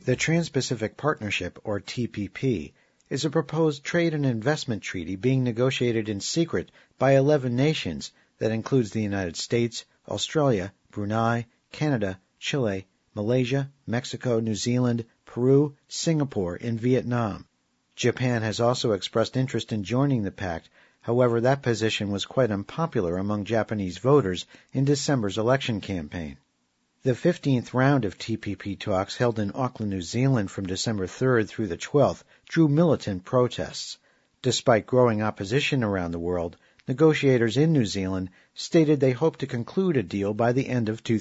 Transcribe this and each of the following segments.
The Trans-Pacific Partnership, or TPP, is a proposed trade and investment treaty being negotiated in secret by 11 nations that includes the United States, Australia, Brunei, Canada, Chile, Malaysia, Mexico, New Zealand, Peru, Singapore, and Vietnam. Japan has also expressed interest in joining the pact. However, that position was quite unpopular among Japanese voters in December's election campaign. The 15th round of TPP talks held in Auckland, New Zealand from December 3rd through the 12th drew militant protests. Despite growing opposition around the world, negotiators in New Zealand stated they hoped to conclude a deal by the end of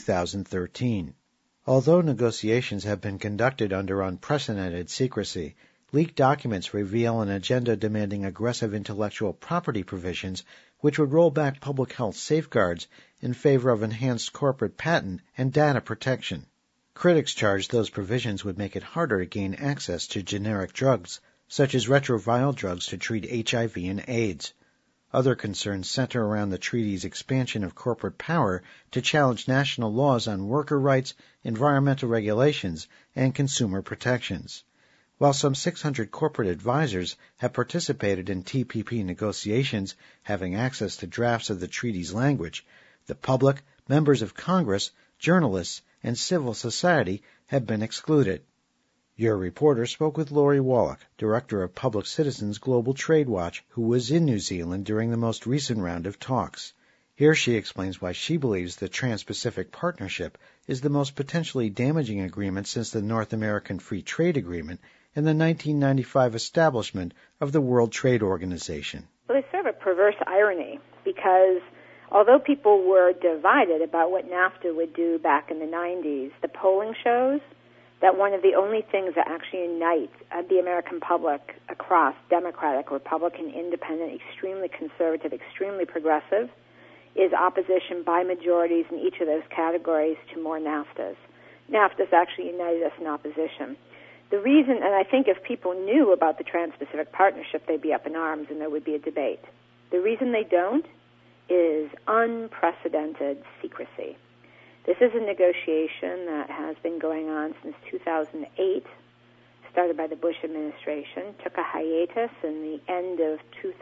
2013. Although negotiations have been conducted under unprecedented secrecy, leaked documents reveal an agenda demanding aggressive intellectual property provisions which would roll back public health safeguards in favor of enhanced corporate patent and data protection. Critics charge those provisions would make it harder to gain access to generic drugs, such as retroviral drugs to treat HIV and AIDS. Other concerns center around the treaty's expansion of corporate power to challenge national laws on worker rights, environmental regulations, and consumer protections. While some 600 corporate advisors have participated in TPP negotiations, having access to drafts of the treaty's language, the public, members of Congress, journalists, and civil society have been excluded. Your reporter spoke with Lori Wallach, director of Public Citizens Global Trade Watch, who was in New Zealand during the most recent round of talks. Here she explains why she believes the Trans-Pacific Partnership is the most potentially damaging agreement since the North American Free Trade Agreement and the 1995 establishment of the World Trade Organization. Well, there's sort of a perverse irony because although people were divided about what NAFTA would do back in the 90s, the polling shows that one of the only things that actually unites the American public across Democratic, Republican, Independent, extremely conservative, extremely progressive, is opposition by majorities in each of those categories to more NAFTAs. NAFTA's actually united us in opposition. The reason, and I think if people knew about the Trans-Pacific Partnership, they'd be up in arms and there would be a debate. The reason they don't is unprecedented secrecy. This is a negotiation that has been going on since 2008, started by the Bush administration, took a hiatus in the end of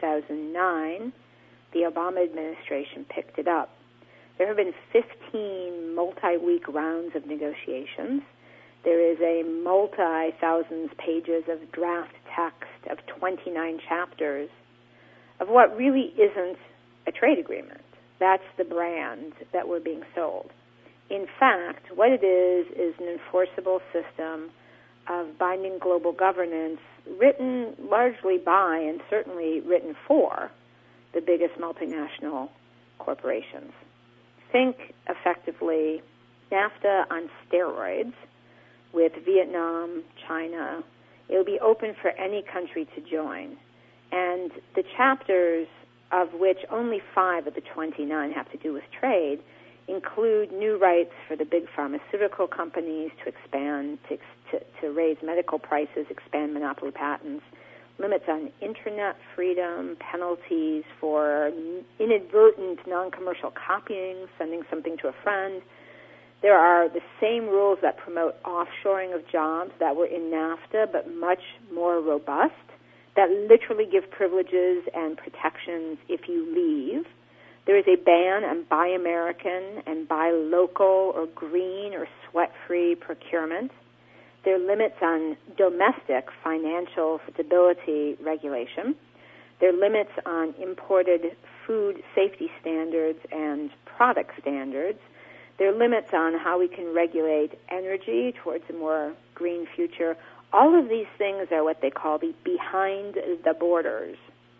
2009. The Obama administration picked it up. There have been 15 multi-week rounds of negotiations. There is a multi-thousands pages of draft text of 29 chapters of what really isn't a trade agreement. That's the brand that we're being sold. In fact, what it is an enforceable system of binding global governance written largely by and certainly written for the biggest multinational corporations. Think effectively NAFTA on steroids with Vietnam, China. It will be open for any country to join. And the chapters, of which only 5 of the 29 have to do with trade, include new rights for the big pharmaceutical companies to expand, to raise medical prices, expand monopoly patents, limits on internet freedom, penalties for inadvertent non-commercial copying, sending something to a friend. There are the same rules that promote offshoring of jobs that were in NAFTA, but much more robust, that literally give privileges and protections if you leave. There is a ban on Buy American and Buy Local or green or sweat-free procurement. There are limits on domestic financial stability regulation. There are limits on imported food safety standards and product standards. There are limits on how we can regulate energy towards a more green future. All of these things are what they call the behind the borders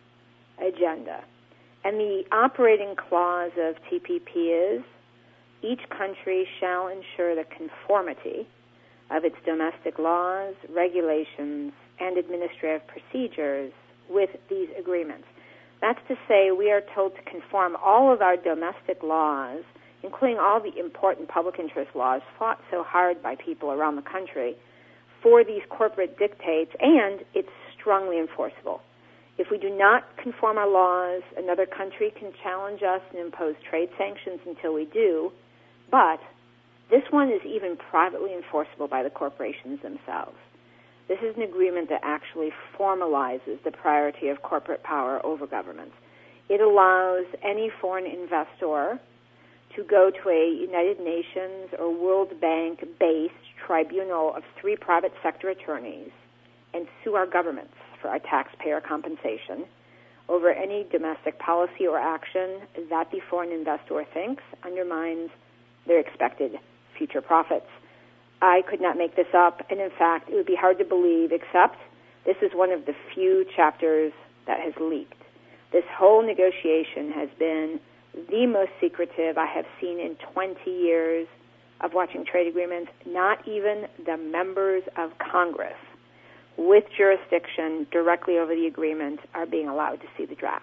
agenda. And the operating clause of TPP is each country shall ensure the conformity of its domestic laws, regulations, and administrative procedures with these agreements. That's to say we are told to conform all of our domestic laws, including all the important public interest laws fought so hard by people around the country, for these corporate dictates, and it's strongly enforceable. If we do not conform our laws, another country can challenge us and impose trade sanctions until we do, but This one is even privately enforceable by the corporations themselves. This is an agreement that actually formalizes the priority of corporate power over governments. It allows any foreign investor to go to a United Nations or World Bank-based tribunal of 3 private sector attorneys and sue our governments for our taxpayer compensation over any domestic policy or action that the foreign investor thinks undermines their expected future profits. I could not make this up, and in fact, it would be hard to believe, except this is one of the few chapters that has leaked. This whole negotiation has been the most secretive I have seen in 20 years of watching trade agreements. Not even the members of Congress with jurisdiction directly over the agreement are being allowed to see the drafts.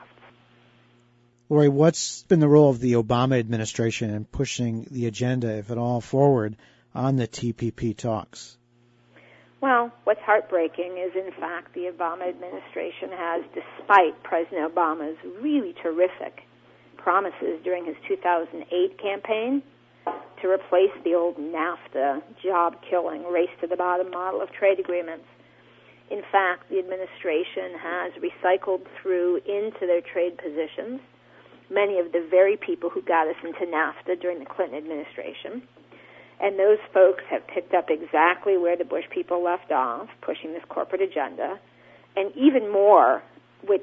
Lori, what's been the role of the Obama administration in pushing the agenda, if at all, forward on the TPP talks? Well, what's heartbreaking is, in fact, the Obama administration has, despite President Obama's really terrific promises during his 2008 campaign to replace the old NAFTA job-killing, race-to-the-bottom model of trade agreements. In fact, the administration has recycled through into their trade positions many of the very people who got us into NAFTA during the Clinton administration. And those folks have picked up exactly where the Bush people left off, pushing this corporate agenda. And even more, which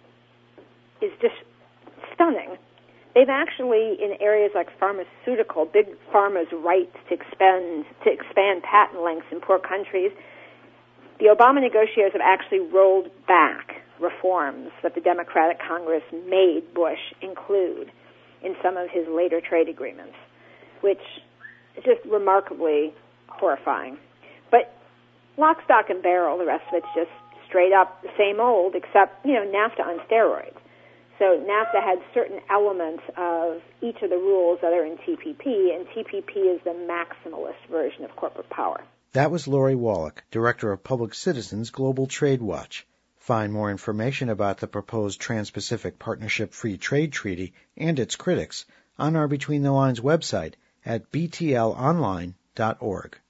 is just stunning, they've actually, in areas like pharmaceutical, big pharma's rights to expand patent lengths in poor countries, the Obama negotiators have actually rolled back reforms that the Democratic Congress made Bush include in some of his later trade agreements, which is just remarkably horrifying. But lock, stock, and barrel, the rest of it's just straight up the same old, except, NAFTA on steroids. So NAFTA had certain elements of each of the rules that are in TPP, and TPP is the maximalist version of corporate power. That was Lori Wallach, Director of Public Citizens Global Trade Watch. Find more information about the proposed Trans-Pacific Partnership Free Trade Treaty and its critics on our Between the Lines website at btlonline.org.